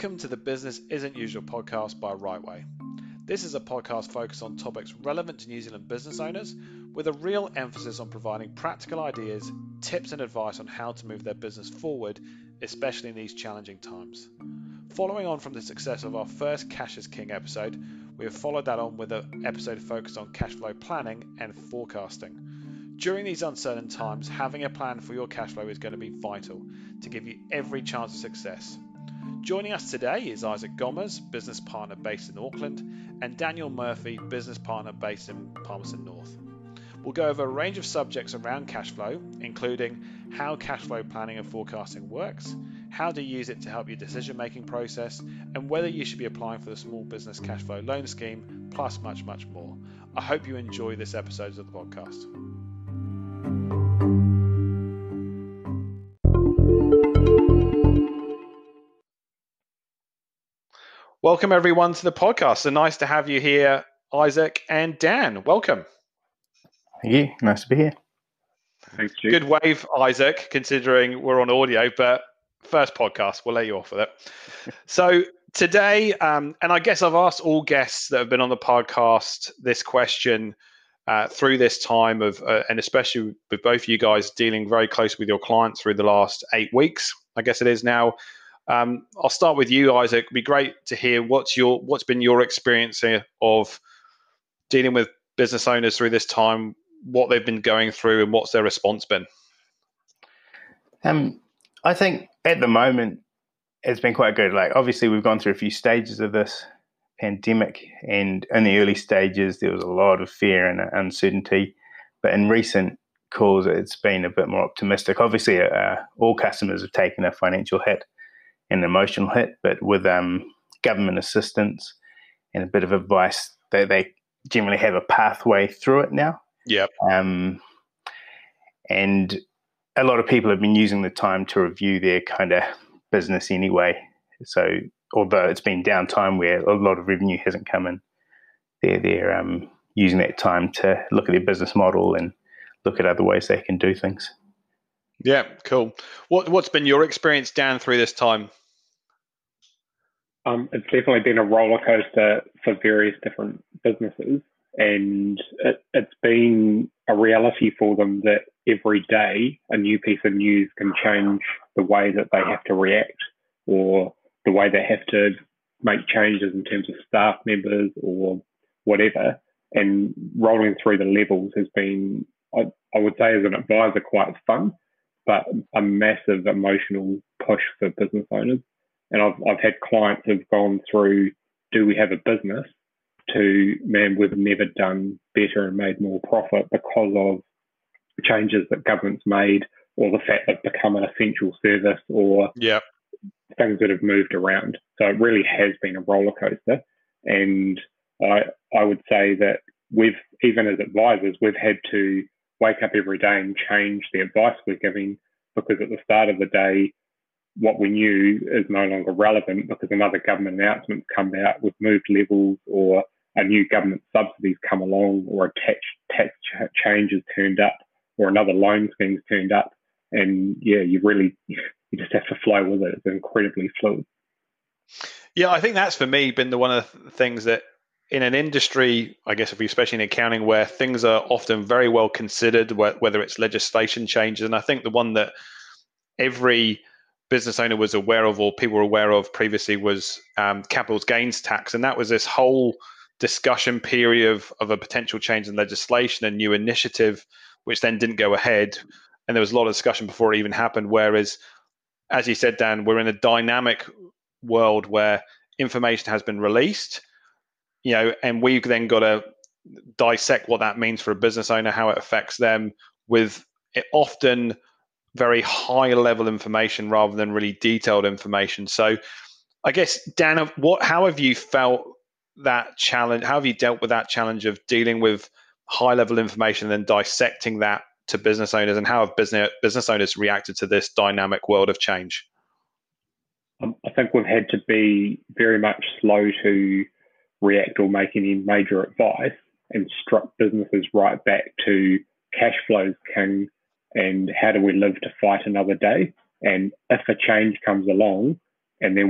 Welcome to the Business Isn't Usual podcast by Rightway. This is a podcast focused on topics relevant to New Zealand business owners with a real emphasis on providing practical ideas, tips and advice on how to move their business forward, especially in these challenging times. Following on from the success of our first Cash is King episode, we have followed that on with an episode focused on cash flow planning and forecasting. During these uncertain times, having a plan for your cash flow is going to be vital to give you every chance of success. Joining us today is Isaac Gomez, business partner based in Auckland, and Daniel Murphy, business partner based in Palmerston North. We'll go over a range of subjects around cash flow, including how cash flow planning and forecasting works, how to use it to help your decision-making process, and whether you should be applying for the Small Business Cash Flow Loan Scheme, plus much, much more. I hope you enjoy this episode of the podcast. Welcome everyone to the podcast. So nice to have you here, Isaac and Dan. Welcome. Thank you. Nice to be here. Thanks, Stu. Good wave, Isaac, considering we're on audio, but first podcast, we'll let you off with it. So today, and I guess I've asked all guests that have been on the podcast this question through this time of, and especially with both of you guys dealing very close with your clients through the last 8 weeks, I guess it is now. I'll start with you, Isaac. It'd be great to hear what's been your experience of dealing with business owners through this time, what they've been going through, and what's their response been. I think at the moment it's been quite good. Like, obviously, we've gone through a few stages of this pandemic, and in the early stages there was a lot of fear and uncertainty. But in recent calls, it's been a bit more optimistic. Obviously, all customers have taken a financial hit, an emotional hit, but with government assistance and a bit of advice, they generally have a pathway through it now. Yep. And a lot of people have been using the time to review their kind of business anyway. So although it's been downtime where a lot of revenue hasn't come in, they're using that time to look at their business model and look at other ways they can do things. Yeah, cool. What's been your experience, Dan, through this time? It's definitely been a roller coaster for various different businesses, and it's been a reality for them that every day a new piece of news can change the way that they have to react or the way they have to make changes in terms of staff members or whatever. And rolling through the levels has been, I would say as an advisor, quite fun, but a massive emotional push for business owners. And I've had clients who've gone through, do we have a business, to, man, we've never done better and made more profit because of changes that government's made or the fact they've become an essential service or things that have moved around. So it really has been a roller coaster. And I would say that even as advisors, we've had to wake up every day and change the advice we're giving, because at the start of the day, what we knew is no longer relevant because another government announcement's come out with moved levels, or a new government subsidies come along, or a tax change has turned up, or another loan scheme's turned up. And you just have to flow with it. It's incredibly fluid. Yeah, I think that's for me been one of the things that in an industry, I guess, especially in accounting, where things are often very well considered, whether it's legislation changes. And I think the one that every business owner was aware of, or people were aware of previously, was capital gains tax. And that was this whole discussion period of a potential change in legislation, a new initiative, which then didn't go ahead. And there was a lot of discussion before it even happened. Whereas, as you said, Dan, we're in a dynamic world where information has been released, and we've then got to dissect what that means for a business owner, how it affects them, with it often very high level information rather than really detailed information. So I guess, Dan, how have you felt that challenge? How have you dealt with that challenge of dealing with high level information and then dissecting that to business owners, and how have business owners reacted to this dynamic world of change? I think we've had to be very much slow to react or make any major advice, and struck businesses right back to cash flows king, and how do we live to fight another day? And if a change comes along and then we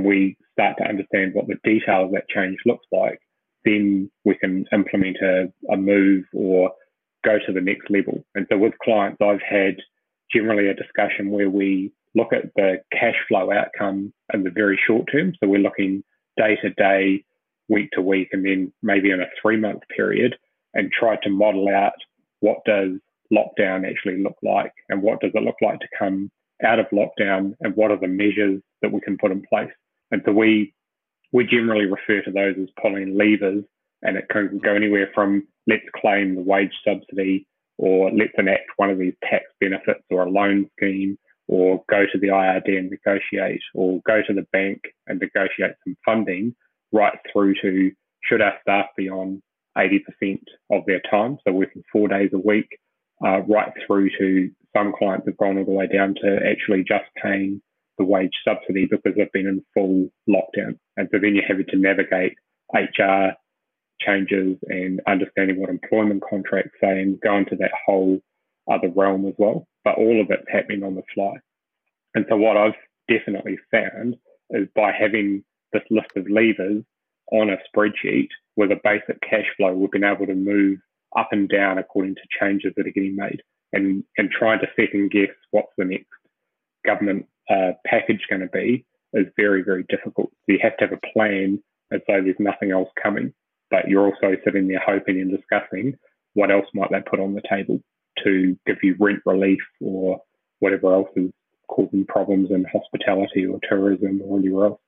start to understand what the detail of that change looks like, then we can implement a move or go to the next level. And so with clients, I've had generally a discussion where we look at the cash flow outcome in the very short term. So we're looking day to day, week to week, and then maybe in a 3-month period, and try to model out what does lockdown actually look like, and what does it look like to come out of lockdown, and what are the measures that we can put in place. And so we generally refer to those as pulling levers, and it can go anywhere from let's claim the wage subsidy, or let's enact one of these tax benefits or a loan scheme, or go to the IRD and negotiate, or go to the bank and negotiate some funding, right through to should our staff be on 80% of their time, so working 4 days a week, right through to some clients have gone all the way down to actually just paying the wage subsidy because they've been in full lockdown. And so then you're having to navigate HR changes and understanding what employment contracts say and go into that whole other realm as well. But all of it's happening on the fly. And so what I've definitely found is by having this list of levers on a spreadsheet with a basic cash flow, we've been able to move up and down according to changes that are getting made, and trying to second guess what's the next government package going to be is very, very difficult. So you have to have a plan as though there's nothing else coming, but you're also sitting there hoping and discussing what else might they put on the table to give you rent relief or whatever else is causing problems in hospitality or tourism or anywhere else.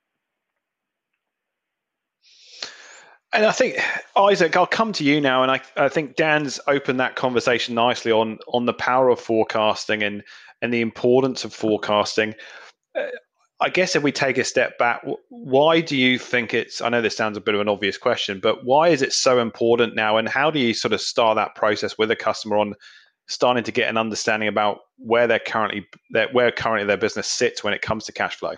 And I think, Isaac, I'll come to you now. And I think Dan's opened that conversation nicely on the power of forecasting and the importance of forecasting. I guess if we take a step back, why do you think I know this sounds a bit of an obvious question, but why is it so important now? And how do you sort of start that process with a customer on starting to get an understanding about where currently their business sits when it comes to cash flow?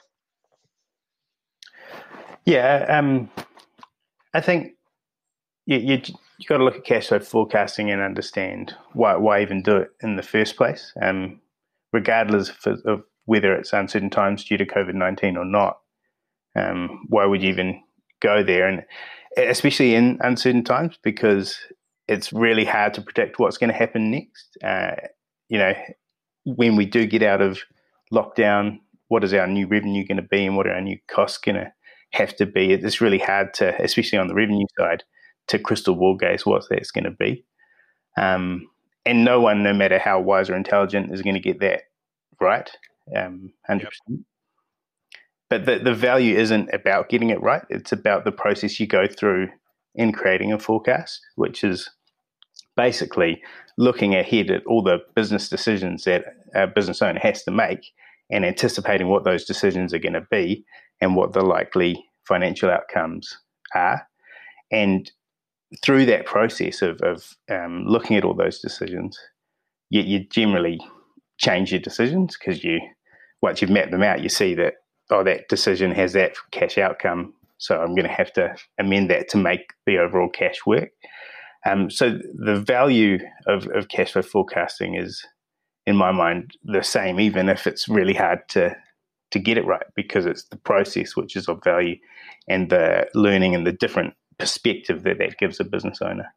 Yeah, I think you got to look at cash flow forecasting and understand why even do it in the first place, regardless of whether it's uncertain times due to COVID-19 or not. Why would you even go there? And especially in uncertain times, because it's really hard to predict what's going to happen next. When we do get out of lockdown, what is our new revenue going to be and what are our new costs going to have to be? It's really hard to, especially on the revenue side, to crystal ball gaze what that's going to be. And no one, no matter how wise or intelligent, is going to get that right, 100%. Yep. But the value isn't about getting it right. It's about the process you go through in creating a forecast, which is basically looking ahead at all the business decisions that a business owner has to make and anticipating what those decisions are going to be and what the likely financial outcomes are. And through that process of looking at all those decisions, you generally change your decisions because once you've mapped them out, you see that, that decision has that cash outcome, so I'm going to have to amend that to make the overall cash work. So the value of cash flow forecasting is, in my mind, the same, even if it's really hard to get it right, because it's the process which is of value and the learning and the different perspective that gives a business owner.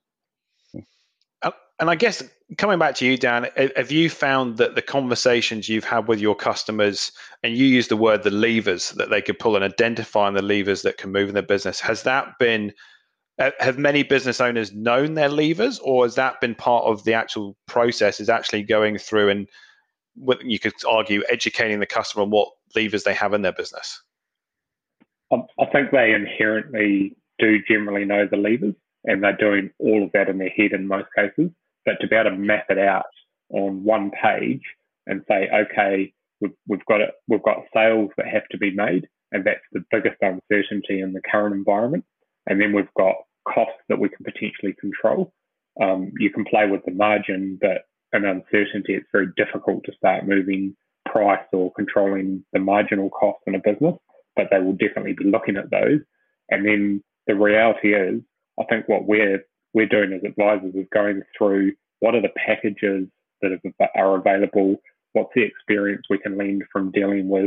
And I guess coming back to you, Dan, have you found that the conversations you've had with your customers, and you use the word the levers that they could pull and identifying the levers that can move in their business, have many business owners known their levers, or has that been part of the actual process, is actually going through and you could argue educating the customer on what levers they have in their business? I think they inherently do generally know the levers, and they're doing all of that in their head in most cases. But to be able to map it out on one page and say, okay, we've got sales that have to be made, and that's the biggest uncertainty in the current environment. And then we've got costs that we can potentially control. You can play with the margin, but in uncertainty, it's very difficult to start moving price or controlling the marginal cost in a business, but they will definitely be looking at those. And then the reality is, I think what we're doing as advisors is going through what are the packages that are available, what's the experience we can lend from dealing with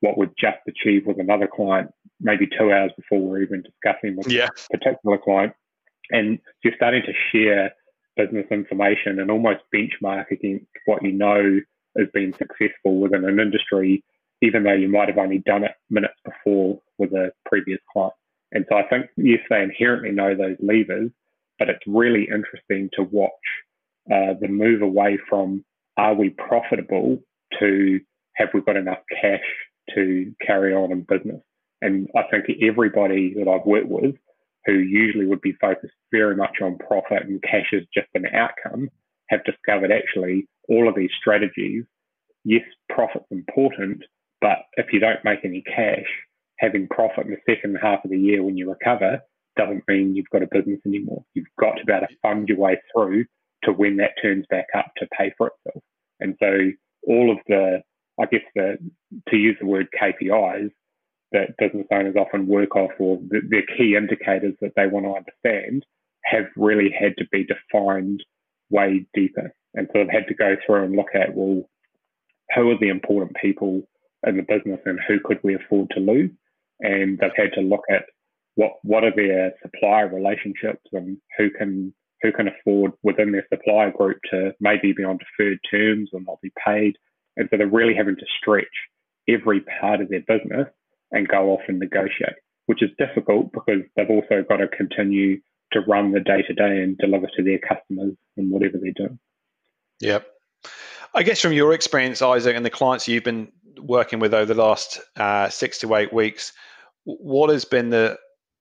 what we've just achieved with another client, maybe 2 hours before we're even discussing with a particular client. And you're starting to share business information and almost benchmark against what you know has been successful within an industry, even though you might have only done it minutes before with a previous client. And so I think, yes, they inherently know those levers, but it's really interesting to watch the move away from are we profitable to have we got enough cash to carry on in business. And I think everybody that I've worked with who usually would be focused very much on profit and cash is just an outcome, have discovered actually all of these strategies, yes, profit's important, but if you don't make any cash, having profit in the second half of the year when you recover doesn't mean you've got a business anymore. You've got to be able to fund your way through to when that turns back up to pay for itself. And so all of the, I guess, to use the word KPIs that business owners often work off, or their key indicators that they want to understand, have really had to be defined way deeper. And so they've had to go through and look at, well, who are the important people in the business and who could we afford to lose? And they've had to look at what are their supplier relationships and who can afford within their supplier group to maybe be on deferred terms or not be paid. And so they're really having to stretch every part of their business and go off and negotiate, which is difficult because they've also got to continue to run the day-to-day and deliver to their customers and whatever they're doing. Yep. I guess from your experience, Isaac, and the clients you've been working with over the last 6 to 8 weeks, what has been the,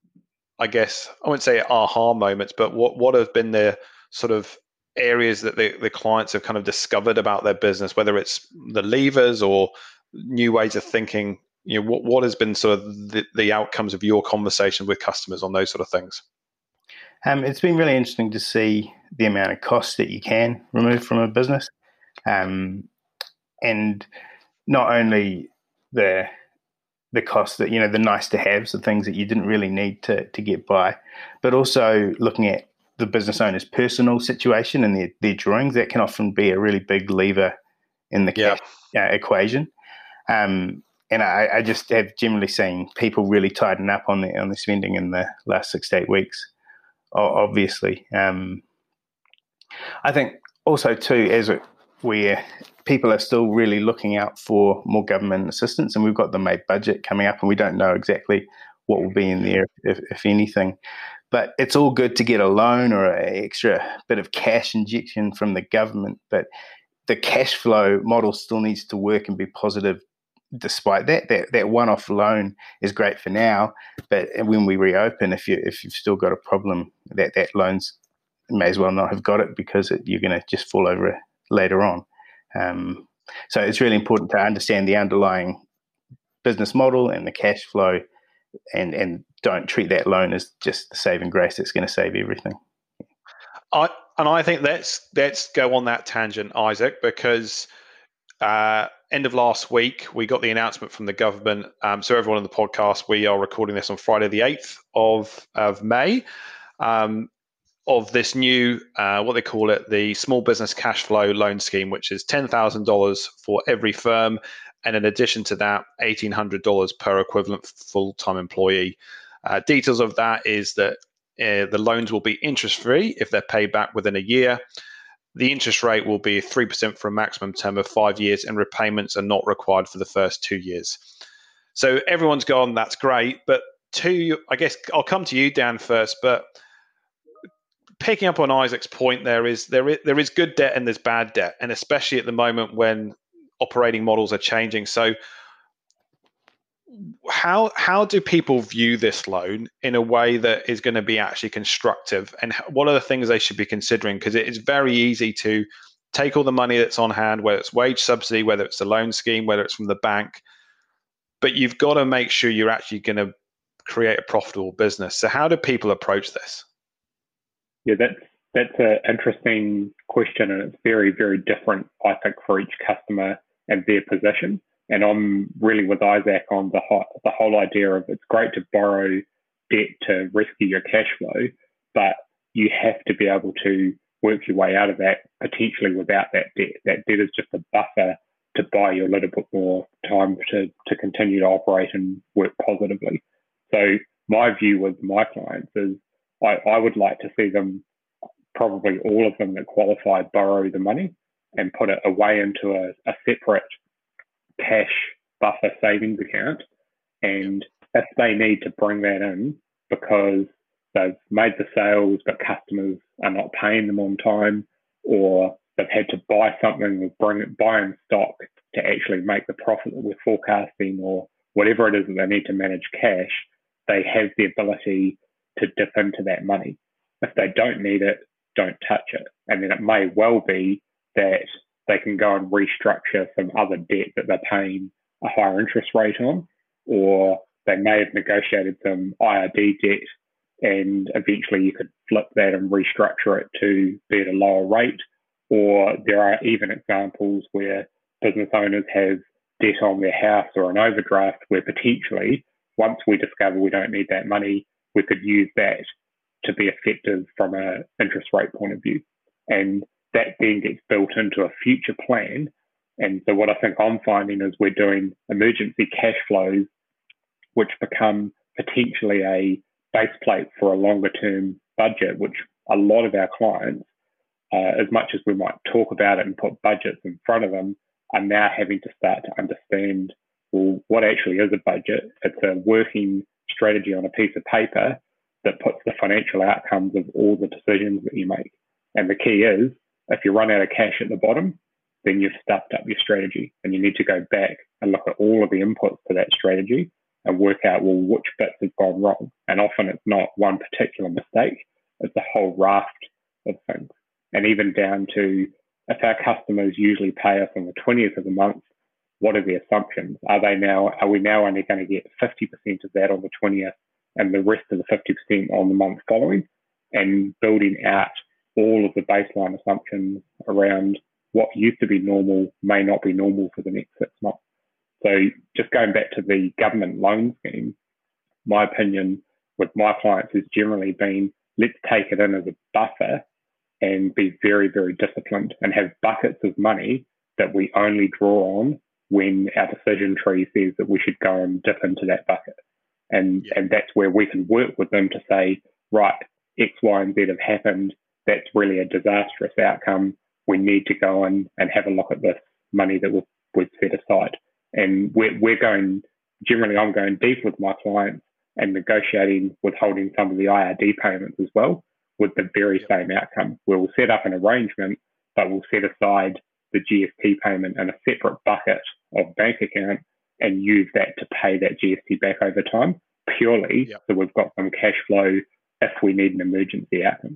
I guess, I wouldn't say aha moments, but what have been the sort of areas that the clients have kind of discovered about their business, whether it's the levers or new ways of thinking? You know, what has been sort of the outcomes of your conversation with customers on those sort of things? It's been really interesting to see the amount of costs that you can remove from a business, and not only the costs that, the nice to haves, the things that you didn't really need to get by, but also looking at the business owner's personal situation and their drawings. That can often be a really big lever in the cash equation. And I just have generally seen people really tighten up on the spending in the last 6 to 8 weeks, obviously. I think also too, where people are still really looking out for more government assistance, and we've got the May budget coming up and we don't know exactly what will be in there, if anything. But it's all good to get a loan or an extra bit of cash injection from the government, but the cash flow model still needs to work and be positive. Despite that one-off loan is great for now, but when we reopen, if you've still got a problem, that loan's may as well not have got it because you're going to just fall over it later on. So it's really important to understand the underlying business model and the cash flow, and don't treat that loan as just the saving grace that's going to save everything. I think let's go on that tangent, Isaac, because end of last week, we got the announcement from the government. So everyone on the podcast, we are recording this on Friday the 8th of May, of this new, what they call it, the Small Business Cash Flow Loan Scheme, which is $10,000 for every firm. And in addition to that, $1,800 per equivalent full-time employee. Details of that is that the loans will be interest-free if they're paid back within a year. The interest rate will be 3% for a maximum term of 5 years, and repayments are not required for the first 2 years. So everyone's gone, that's great. But I guess I'll come to you, Dan, first. But picking up on Isaac's point, there is good debt and there's bad debt, and especially at the moment when operating models are changing. So how do people view this loan in a way that is going to be actually constructive, and what are the things they should be considering? Because it is very easy to take all the money that's on hand, whether it's wage subsidy, whether it's a loan scheme, whether it's from the bank, but you've got to make sure you're actually going to create a profitable business. So how do people approach this? Yeah, that's an interesting question, and it's very, very different, I think, for each customer and their position. And I'm really with Isaac on the whole idea of it's great to borrow debt to rescue your cash flow, but you have to be able to work your way out of that potentially without that debt. That debt is just a buffer to buy you a little bit more time to continue to operate and work positively. So my view with my clients is I would like to see them, probably all of them that qualify, borrow the money and put it away into a separate cash buffer savings account. And if they need to bring that in because they've made the sales but customers are not paying them on time, or they've had to buy something or buy in stock to actually make the profit that we're forecasting, or whatever it is that they need to manage cash, they have the ability to dip into that money. If they don't need it, don't touch it. And then it may well be that they can go and restructure some other debt that they're paying a higher interest rate on, or they may have negotiated some IRD debt and eventually you could flip that and restructure it to be at a lower rate. Or there are even examples where business owners have debt on their house or an overdraft where potentially, once we discover we don't need that money, we could use that to be effective from an interest rate point of view. And that then gets built into a future plan. And so what I think I'm finding is we're doing emergency cash flows, which become potentially a base plate for a longer term budget, which a lot of our clients, as much as we might talk about it and put budgets in front of them, are now having to start to understand, well, what actually is a budget? It's a working strategy on a piece of paper that puts the financial outcomes of all the decisions that you make. And the key is, if you run out of cash at the bottom, then you've stuffed up your strategy and you need to go back and look at all of the inputs to that strategy and work out, well, which bits have gone wrong. And often it's not one particular mistake, it's a whole raft of things. And even down to, if our customers usually pay us on the 20th of the month, what are the assumptions? Are we now only going to get 50% of that on the 20th and the rest of the 50% on the month following? And building out all of the baseline assumptions around what used to be normal may not be normal for the next 6 months. So just going back to the government loan scheme, my opinion with my clients has generally been, let's take it in as a buffer and be very, very disciplined and have buckets of money that we only draw on when our decision tree says that we should go and dip into that bucket. And that's where we can work with them to say, right, X, Y, and Z have happened. That's really a disastrous outcome. We need to go in and have a look at this money that we've set aside. And I'm going deep with my clients and negotiating withholding some of the IRD payments as well, with the very same outcome. We'll set up an arrangement, but we'll set aside the GST payment in a separate bucket of bank account and use that to pay that GST back over time, purely so we've got some cash flow if we need an emergency outcome.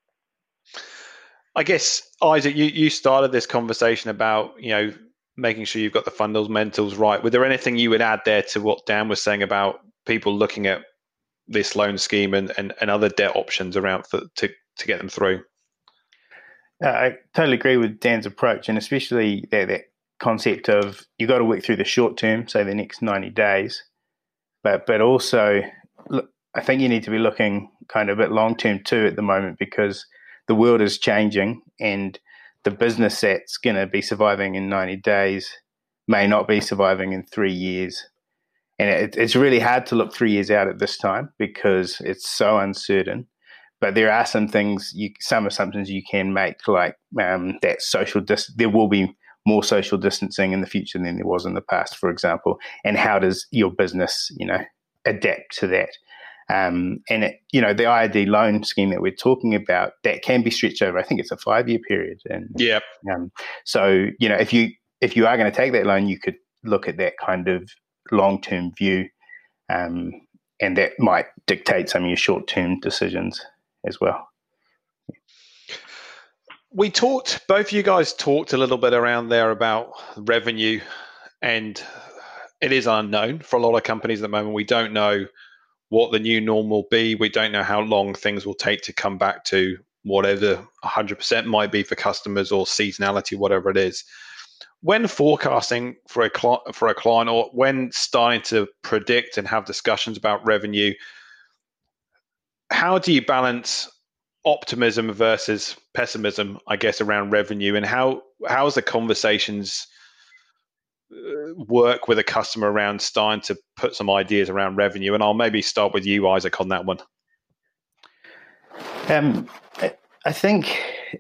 I guess, Isaac, you started this conversation about, making sure you've got the fundamentals right. Was there anything you would add there to what Dan was saying about people looking at this loan scheme and other debt options around to get them through? I totally agree with Dan's approach, and especially that concept of you got to work through the short term, say the next 90 days, but also look, I think you need to be looking kind of a bit long term too at the moment, because the world is changing and the business that's going to be surviving in 90 days may not be surviving in 3 years. And it's really hard to look 3 years out at this time because it's so uncertain. But there are some things, some assumptions you can make, like that there will be more social distancing in the future than there was in the past, for example. And how does your business, adapt to that? And the IRD loan scheme that we're talking about, that can be stretched over, I think it's a 5-year period. And so, if you are going to take that loan, you could look at that kind of long-term view, and that might dictate some of your short-term decisions as well. Both of you guys talked a little bit around there about revenue, and it is unknown for a lot of companies at the moment. We don't know what the new norm will be. We don't know how long things will take to come back to whatever 100% might be for customers, or seasonality, whatever it is. When forecasting for a client, or when starting to predict and have discussions about revenue, how do you balance optimism versus pessimism, I guess, around revenue? And how is the conversations work with a customer around starting to put some ideas around revenue? And I'll maybe start with you, Isaac, on that one. I think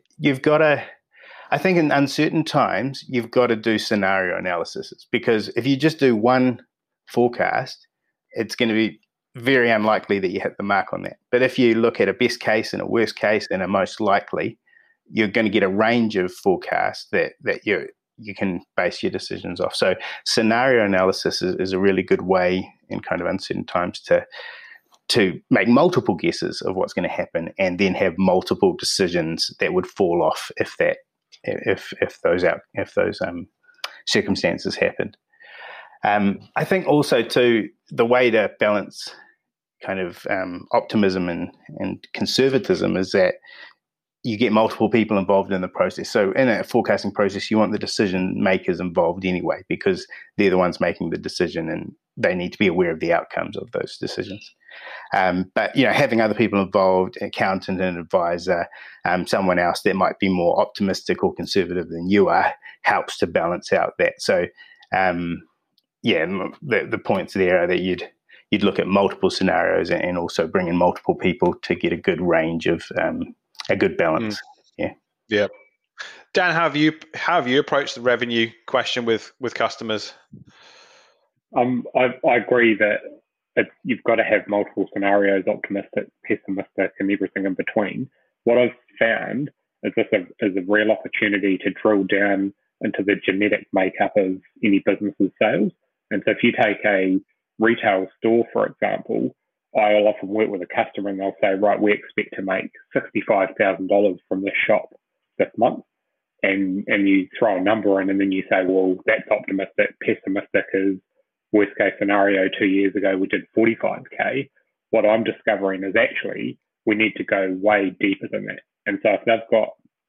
I think in uncertain times, you've got to do scenario analysis, because if you just do one forecast, it's going to be very unlikely that you hit the mark on that. But if you look at a best case and a worst case and a most likely, you're going to get a range of forecasts that you can base your decisions off. So scenario analysis is a really good way in kind of uncertain times to make multiple guesses of what's going to happen, and then have multiple decisions that would fall off if those circumstances happened. I think also too, the way to balance kind of optimism and conservatism is that you get multiple people involved in the process. So in a forecasting process, you want the decision makers involved anyway, because they're the ones making the decision and they need to be aware of the outcomes of those decisions. But, having other people involved, an accountant, an advisor, someone else that might be more optimistic or conservative than you are, helps to balance out that. So, the points there are that you'd look at multiple scenarios and also bring in multiple people to get a good range of a good balance. Yeah. Dan, how have you approached the revenue question with customers? I agree that you've got to have multiple scenarios, optimistic, pessimistic, and everything in between. What I've found is this is a real opportunity to drill down into the genetic makeup of any business's sales. And so if you take a retail store, for example, I'll often work with a customer and they'll say, right, we expect to make $65,000 from this shop this month. And you throw a number in and then you say, well, that's optimistic. Pessimistic is worst case scenario. 2 years ago, we did 45K. What I'm discovering is actually we need to go way deeper than that. And so if they've got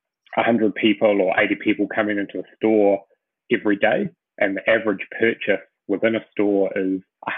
100 people or 80 people coming into a store every day and the average purchase within a store is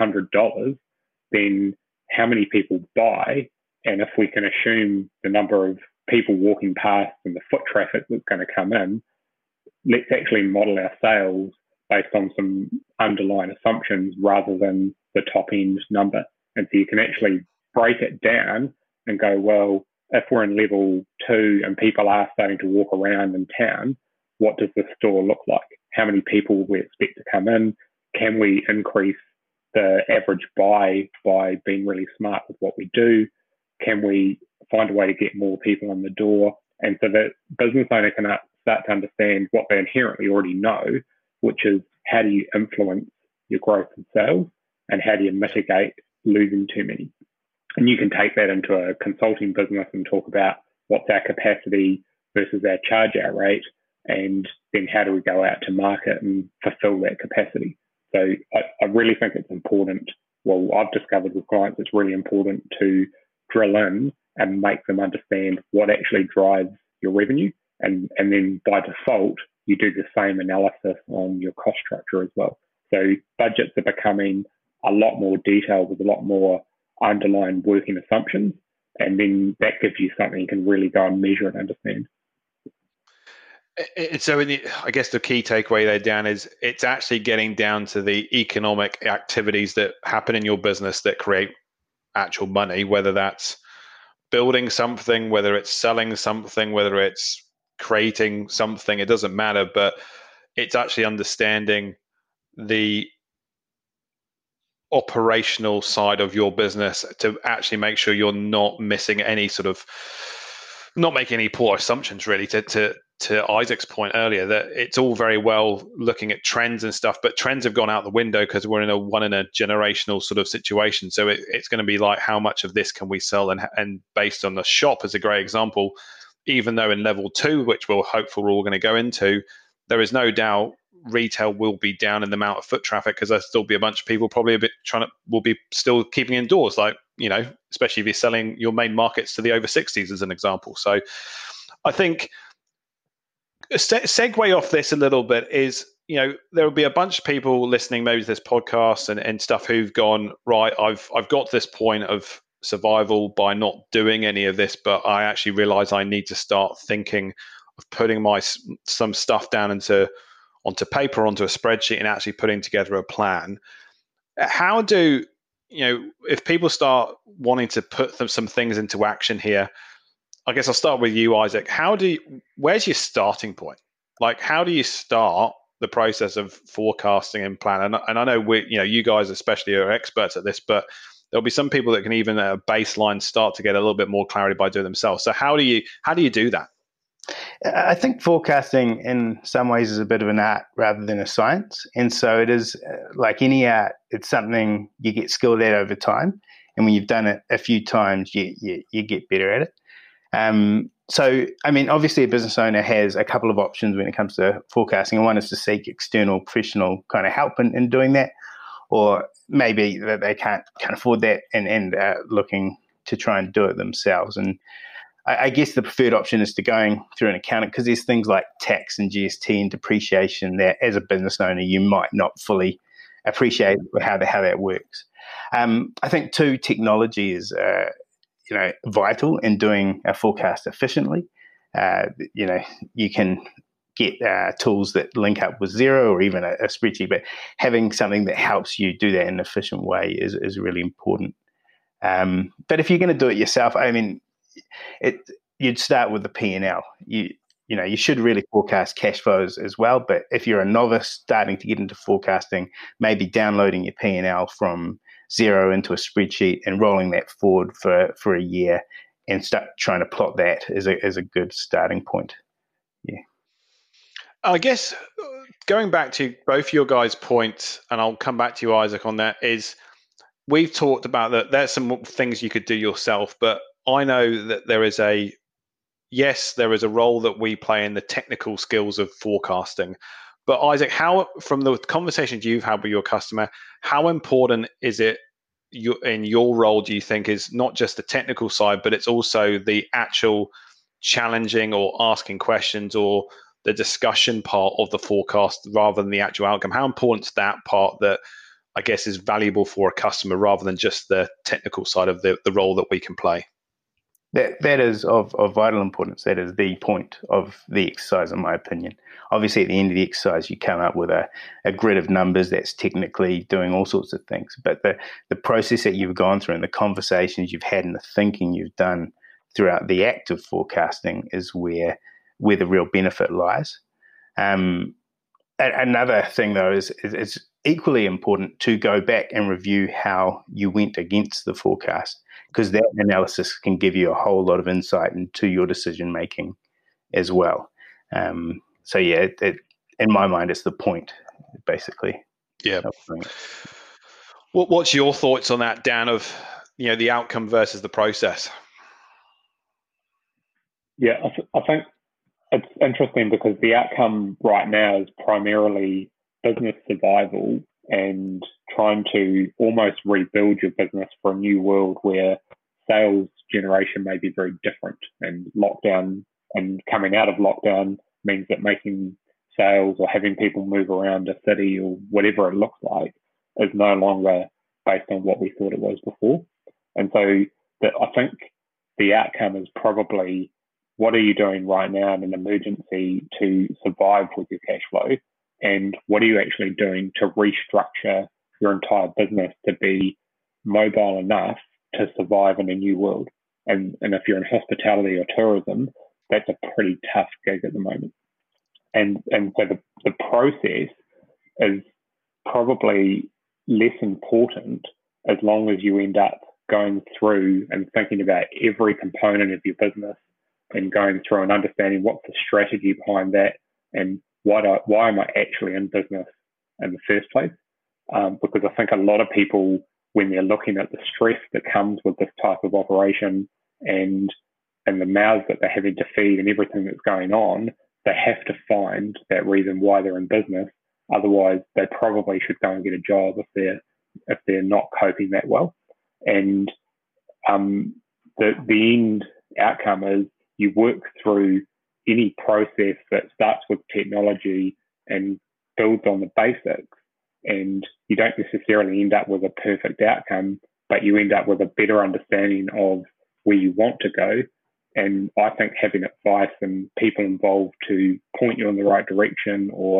$100, then how many people buy? And if we can assume the number of people walking past and the foot traffic that's going to come in, let's actually model our sales based on some underlying assumptions rather than the top end number. And so you can actually break it down and go, well, if we're in level 2 and people are starting to walk around in town, what does the store look like? How many people will we expect to come in? Can we increase the average buy by being really smart with what we do? Can we find a way to get more people in the door? And so the business owner can start to understand what they inherently already know, which is how do you influence your growth in sales and how do you mitigate losing too many? And you can take that into a consulting business and talk about what's our capacity versus our charge out rate, and then how do we go out to market and fulfill that capacity. So I really think it's important. Well, I've discovered with clients, it's really important to drill in and make them understand what actually drives your revenue. And then by default, you do the same analysis on your cost structure as well. So budgets are becoming a lot more detailed with a lot more underlying working assumptions. And then that gives you something you can really go and measure and understand. So I guess the key takeaway there, Dan, is it's actually getting down to the economic activities that happen in your business that create actual money, whether that's building something, whether it's selling something, whether it's creating something, it doesn't matter, but it's actually understanding the operational side of your business to actually make sure you're not missing any not making any poor assumptions, really, to Isaac's point earlier, that it's all very well looking at trends and stuff, but trends have gone out the window because we're in a generational sort of situation. So it's going to be like, how much of this can we sell? And based on the shop as a great example, even though in level 2, which we're hopeful we're all going to go into, there is no doubt retail will be down in the amount of foot traffic because there'll still be a bunch of people probably will be still keeping indoors, like, especially if you're selling your main markets to the over 60s as an example. So I think a segue off this a little bit is, there will be a bunch of people listening maybe to this podcast and stuff who've gone, right, I've got to this point of survival by not doing any of this, but I actually realize I need to start thinking of putting some stuff down onto paper, onto a spreadsheet, and actually putting together a plan. How do, if people start wanting to put some things into action here, I guess I'll start with you, Isaac. Where's your starting point? Like, how do you start the process of forecasting and plan? And I know you guys especially are experts at this, but there'll be some people that can even at a baseline start to get a little bit more clarity by doing themselves. So how do you do that? I think forecasting in some ways is a bit of an art rather than a science. And so it is like any art, it's something you get skilled at over time. And when you've done it a few times, you get better at it. So, I mean, obviously a business owner has a couple of options when it comes to forecasting. And one is to seek external professional kind of help in doing that, or maybe that they can't afford that and looking to try and do it themselves. And I guess the preferred option is to going through an accountant, because there's things like tax and GST and depreciation that as a business owner you might not fully appreciate how that works. I think too, technology is vital in doing a forecast efficiently. You can get tools that link up with Xero or even a spreadsheet, but having something that helps you do that in an efficient way is really important. But if you're going to do it yourself, I mean, you'd start with the P&L. You should really forecast cash flows as well. But if you're a novice starting to get into forecasting, maybe downloading your P&L from Xero into a spreadsheet and rolling that forward for a year and start trying to plot that is a good starting point. Yeah. I guess going back to both your guys' points, and I'll come back to you, Isaac, on that, is we've talked about that there's some things you could do yourself, but I know that there is a role that we play in the technical skills of forecasting. But Isaac, how, from the conversations you've had with your customer, how important is it in your role, do you think, is not just the technical side, but it's also the actual challenging or asking questions or the discussion part of the forecast rather than the actual outcome? How important is that part that I guess is valuable for a customer rather than just the technical side of the role that we can play? That is of vital importance. That is the point of the exercise, in my opinion. Obviously, at the end of the exercise, you come up with a grid of numbers that's technically doing all sorts of things. But the process that you've gone through and the conversations you've had and the thinking you've done throughout the act of forecasting is where the real benefit lies. Another thing, though, is equally important to go back and review how you went against the forecast, because that analysis can give you a whole lot of insight into your decision making as well. So yeah, in my mind, it's the point, basically. Yeah. What's your thoughts on that, Dan, of the outcome versus the process? Yeah, I think it's interesting because the outcome right now is primarily business survival and trying to almost rebuild your business for a new world where sales generation may be very different, and lockdown and coming out of lockdown means that making sales or having people move around a city or whatever it looks like is no longer based on what we thought it was before. And so I think the outcome is probably, what are you doing right now in an emergency to survive with your cash flow? And what are you actually doing to restructure your entire business to be mobile enough to survive in a new world? And if you're in hospitality or tourism, that's a pretty tough gig at the moment. And so the process is probably less important as long as you end up going through and thinking about every component of your business and going through and understanding what's the strategy behind that and why am I actually in business in the first place? Because I think a lot of people, when they're looking at the stress that comes with this type of operation and the mouths that they're having to feed and everything that's going on, they have to find that reason why they're in business. Otherwise, they probably should go and get a job if they're not coping that well. And the end outcome is you work through any process that starts with technology and builds on the basics, and you don't necessarily end up with a perfect outcome, but you end up with a better understanding of where you want to go. And I think having advice and people involved to point you in the right direction or to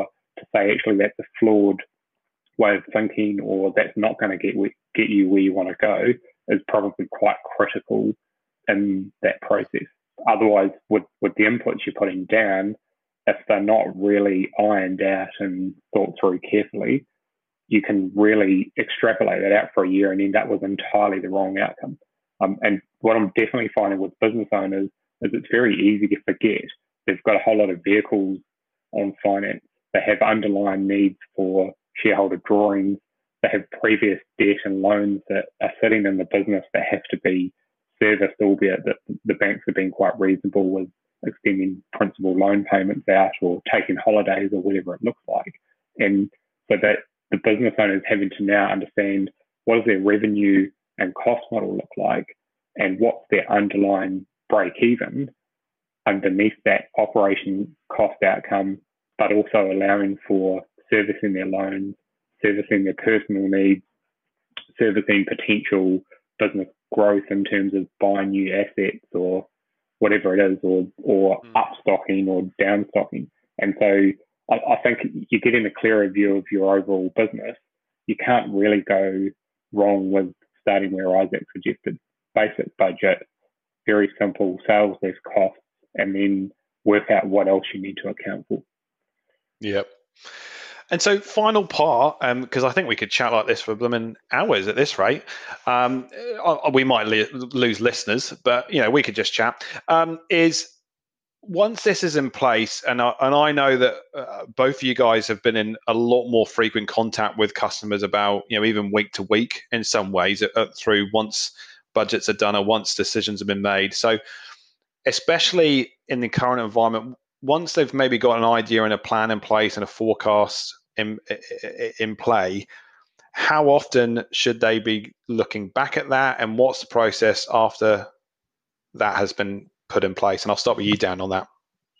to say, actually, that's a flawed way of thinking, or that's not going to get you where you want to go, is probably quite critical in that process. Otherwise, with the inputs you're putting down, if they're not really ironed out and thought through carefully, you can really extrapolate that out for a year and end up with entirely the wrong outcome. And what I'm definitely finding with business owners is it's very easy to forget. They've got a whole lot of vehicles on finance. They have underlying needs for shareholder drawings. They have previous debt and loans that are sitting in the business that have to be serviced, albeit that the banks have been quite reasonable with extending principal loan payments out or taking holidays or whatever it looks like. And so that the business owners having to now understand what does their revenue and cost model look like, and what's their underlying break even underneath that operation cost outcome, but also allowing for servicing their loans, servicing their personal needs, servicing potential business growth in terms of buying new assets or whatever it is, or upstocking or downstocking. And so I think you're getting a clearer view of your overall business. You can't really go wrong with starting where Isaac suggested. Basic budget, very simple, sales less costs, and then work out what else you need to account for. Yep. And so final part, because I think we could chat like this for blooming hours at this rate. We might lose listeners, but we could just chat. Is once this is in place, and I know that both of you guys have been in a lot more frequent contact with customers about, even week to week in some ways through once budgets are done or once decisions have been made. So especially in the current environment, once they've maybe got an idea and a plan in place and a forecast in play, how often should they be looking back at that, and what's the process after that has been put in place? And I'll start with you, Dan, on that.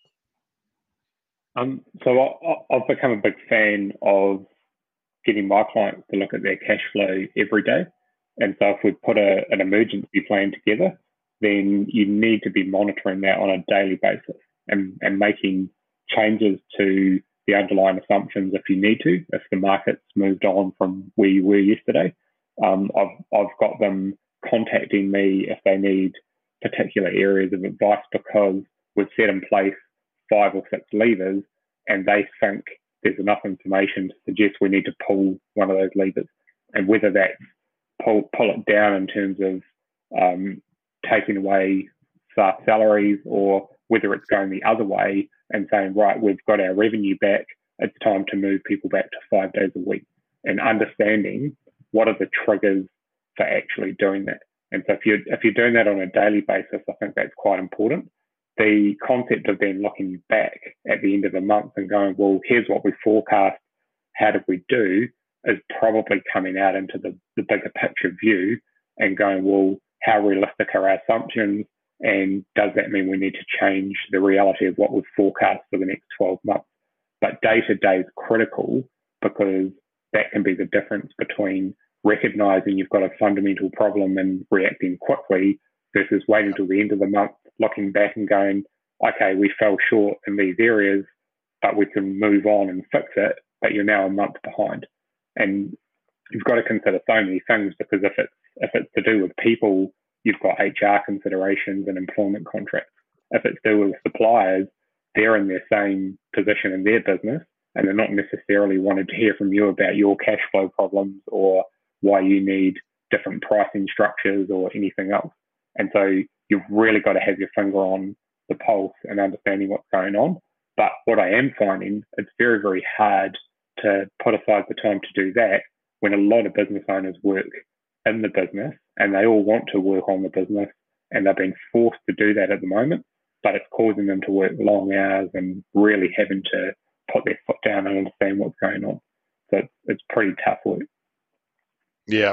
So I've become a big fan of getting my clients to look at their cash flow every day. And so if we put an emergency plan together, then you need to be monitoring that on a daily basis and making changes to the underlying assumptions if you need to, if the market's moved on from where you were yesterday. I've got them contacting me if they need particular areas of advice because we've set in place 5 or 6 levers and they think there's enough information to suggest we need to pull one of those levers. And whether that's pull it down in terms of taking away staff salaries, or whether it's going the other way and saying, right, we've got our revenue back, it's time to move people back to 5 days a week, and understanding what are the triggers for actually doing that. And so if you're doing that on a daily basis, I think that's quite important. The concept of then looking back at the end of the month and going, well, here's what we forecast, how did we do, is probably coming out into the bigger picture view and going, well, how realistic are our assumptions, and does that mean we need to change the reality of what we've forecast for the next 12 months? But day-to-day is critical, because that can be the difference between recognizing you've got a fundamental problem and reacting quickly versus waiting till the end of the month, looking back and going, okay, we fell short in these areas, but we can move on and fix it, but you're now a month behind. And you've got to consider so many things, because if it's to do with people, you've got HR considerations and employment contracts. If it's to do with suppliers, they're in their same position in their business, and they're not necessarily wanting to hear from you about your cash flow problems or why you need different pricing structures or anything else. And so you've really got to have your finger on the pulse and understanding what's going on. But what I am finding, it's very, very hard to put aside the time to do that when a lot of business owners work in the business and they all want to work on the business, and they've been forced to do that at the moment, but it's causing them to work long hours and really having to put their foot down and understand what's going on. So it's pretty tough work. Yeah.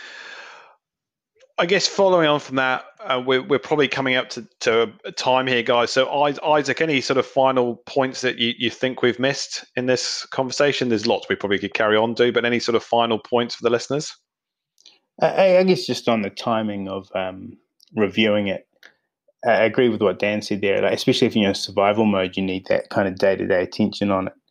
I guess following on from that, we're probably coming up to a time here, guys. So Isaac, any sort of final points that you think we've missed in this conversation? There's lots we probably could carry on to, but any sort of final points for the listeners? I guess just on the timing of reviewing it, I agree with what Dan said there. Like, especially if you're in survival mode, you need that kind of day-to-day attention on it.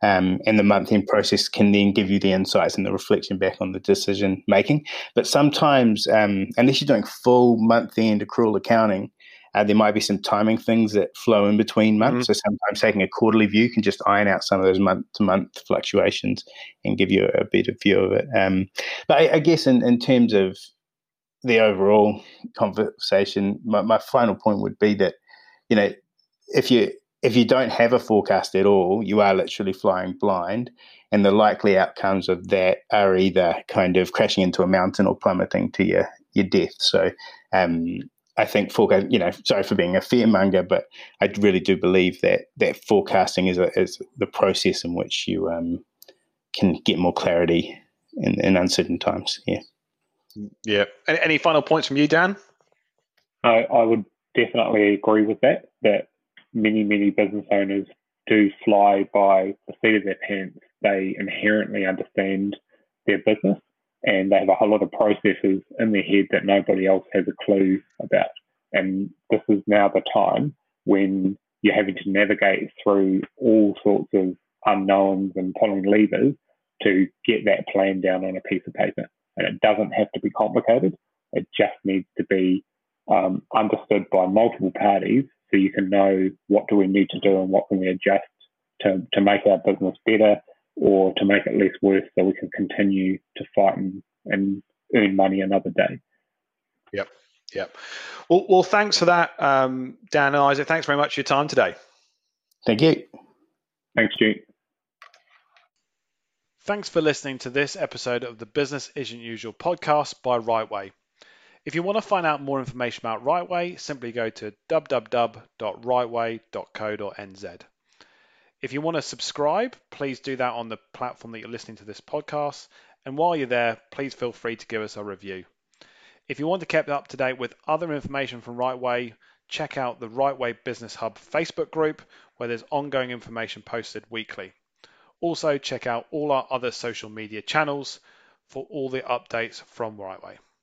and the month-end process can then give you the insights and the reflection back on the decision making. But sometimes, unless you're doing full month-end accrual accounting, there might be some timing things that flow in between months. So sometimes taking a quarterly view can just iron out some of those month-to-month fluctuations and give you a better view of it. But I guess in terms of the overall conversation, my final point would be that, if you don't have a forecast at all, you are literally flying blind, and the likely outcomes of that are either kind of crashing into a mountain or plummeting to your death. So I think forecast, sorry for being a fearmonger, but I really do believe that forecasting is the process in which you can get more clarity in uncertain times. Yeah. Yeah. Any final points from you, Dan? I would definitely agree with that many business owners do fly by the seat of their pants. They inherently understand their business, and they have a whole lot of processes in their head that nobody else has a clue about. And this is now the time when you're having to navigate through all sorts of unknowns and pulling levers to get that plan down on a piece of paper. And it doesn't have to be complicated. It just needs to be understood by multiple parties, so you can know what do we need to do and what can we adjust to make our business better or to make it less worse, so we can continue to fight and earn money another day. Yep. Well, thanks for that, Dan and Isaac. Thanks very much for your time today. Thank you. Thanks, Stu. Thanks for listening to this episode of the Business Isn't Usual podcast by Rightway. If you want to find out more information about Rightway, simply go to www.rightway.co.nz. If you want to subscribe, please do that on the platform that you're listening to this podcast. And while you're there, please feel free to give us a review. If you want to keep up to date with other information from Rightway, check out the Rightway Business Hub Facebook group, where there's ongoing information posted weekly. Also, check out all our other social media channels for all the updates from Rightway.